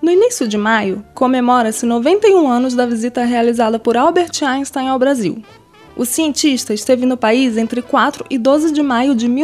No início de maio, comemora-se 91 anos da visita realizada por Albert Einstein ao Brasil. O cientista esteve no país entre 4 e 12 de maio de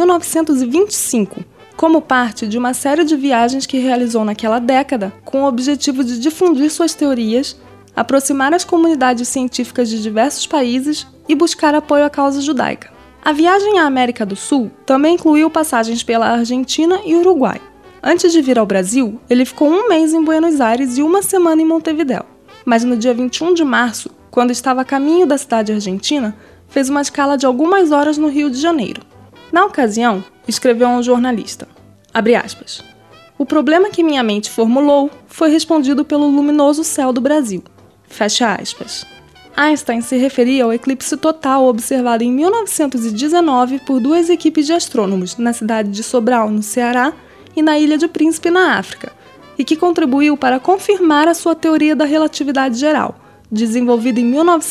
1925, como parte de uma série de viagens que realizou naquela década com o objetivo de difundir suas teorias, aproximar as comunidades científicas de diversos países e buscar apoio à causa judaica. A viagem à América do Sul também incluiu passagens pela Argentina e Uruguai. Antes de vir ao Brasil, ele ficou 1 mês em Buenos Aires e 1 semana em Montevidéu. Mas no dia 21 de março, quando estava a caminho da cidade argentina, fez uma escala de algumas horas no Rio de Janeiro. Na ocasião, escreveu a um jornalista, abre aspas, "O problema que minha mente formulou foi respondido pelo luminoso céu do Brasil." Fecha aspas. Einstein se referia ao eclipse total observado em 1919 por 2 equipes de astrônomos na cidade de Sobral, no Ceará, e na Ilha de Príncipe, na África, e que contribuiu para confirmar a sua teoria da relatividade geral, desenvolvida em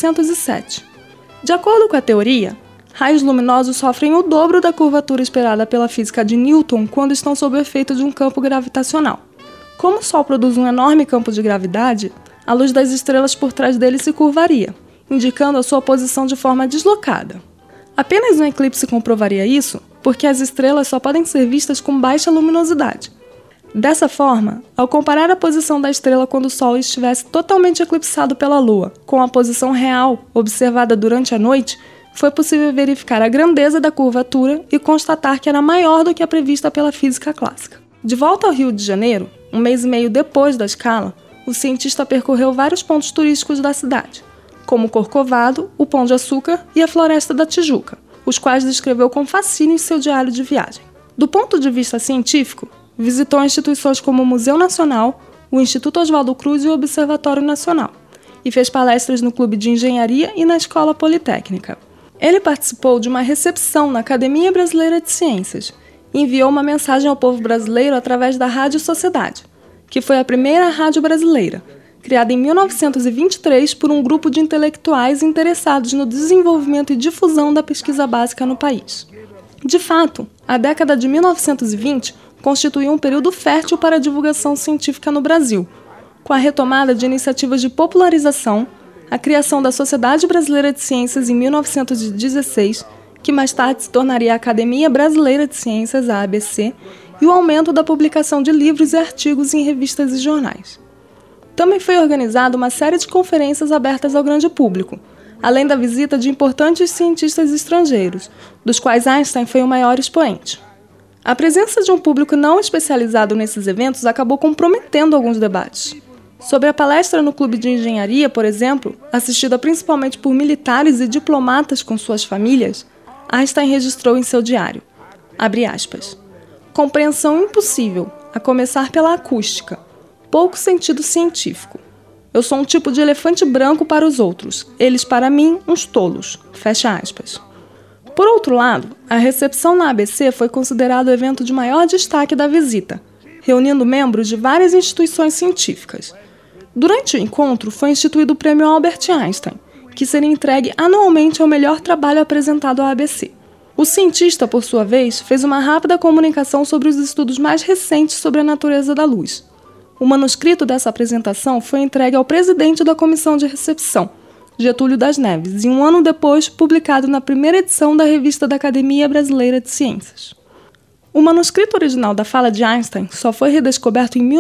1907. De acordo com a teoria, raios luminosos sofrem o dobro da curvatura esperada pela física de Newton quando estão sob o efeito de um campo gravitacional. Como o Sol produz um enorme campo de gravidade, a luz das estrelas por trás dele se curvaria, indicando a sua posição de forma deslocada. Apenas um eclipse comprovaria isso, porque as estrelas só podem ser vistas com baixa luminosidade. Dessa forma, ao comparar a posição da estrela quando o Sol estivesse totalmente eclipsado pela Lua com a posição real observada durante a noite, foi possível verificar a grandeza da curvatura e constatar que era maior do que a prevista pela física clássica. De volta ao Rio de Janeiro, 1 mês e meio depois da escala, o cientista percorreu vários pontos turísticos da cidade, como o Corcovado, o Pão de Açúcar e a Floresta da Tijuca, os quais descreveu com fascínio em seu diário de viagem. Do ponto de vista científico, visitou instituições como o Museu Nacional, o Instituto Oswaldo Cruz e o Observatório Nacional, e fez palestras no Clube de Engenharia e na Escola Politécnica. Ele participou de uma recepção na Academia Brasileira de Ciências e enviou uma mensagem ao povo brasileiro através da Rádio Sociedade, que foi a primeira rádio brasileira, criada em 1923 por um grupo de intelectuais interessados no desenvolvimento e difusão da pesquisa básica no país. De fato, a década de 1920 constituiu um período fértil para a divulgação científica no Brasil, com a retomada de iniciativas de popularização, a criação da Sociedade Brasileira de Ciências em 1916, que mais tarde se tornaria a Academia Brasileira de Ciências, a ABC, e o aumento da publicação de livros e artigos em revistas e jornais. Também foi organizada uma série de conferências abertas ao grande público, além da visita de importantes cientistas estrangeiros, dos quais Einstein foi o maior expoente. A presença de um público não especializado nesses eventos acabou comprometendo alguns debates. Sobre a palestra no Clube de Engenharia, por exemplo, assistida principalmente por militares e diplomatas com suas famílias, Einstein registrou em seu diário, abre aspas, "Compreensão impossível, a começar pela acústica. Pouco sentido científico. Eu sou um tipo de elefante branco para os outros, eles para mim, uns tolos." Fecha aspas. Por outro lado, a recepção na ABC foi considerado o evento de maior destaque da visita, reunindo membros de várias instituições científicas. Durante o encontro, foi instituído o Prêmio Albert Einstein, que seria entregue anualmente ao melhor trabalho apresentado à ABC. O cientista, por sua vez, fez uma rápida comunicação sobre os estudos mais recentes sobre a natureza da luz. O manuscrito dessa apresentação foi entregue ao presidente da comissão de recepção, Getúlio das Neves, e 1 ano depois publicado na primeira edição da revista da Academia Brasileira de Ciências. O manuscrito original da fala de Einstein só foi redescoberto em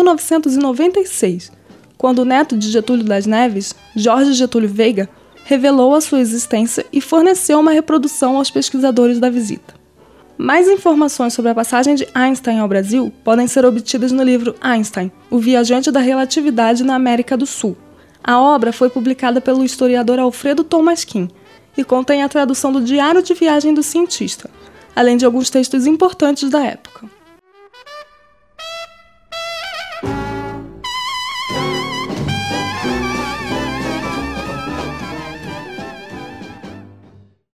1996, quando o neto de Getúlio das Neves, Jorge Getúlio Veiga, revelou a sua existência e forneceu uma reprodução aos pesquisadores da visita. Mais informações sobre a passagem de Einstein ao Brasil podem ser obtidas no livro Einstein, o viajante da relatividade na América do Sul. A obra foi publicada pelo historiador Alfredo Tomasquim e contém a tradução do diário de viagem do cientista, além de alguns textos importantes da época.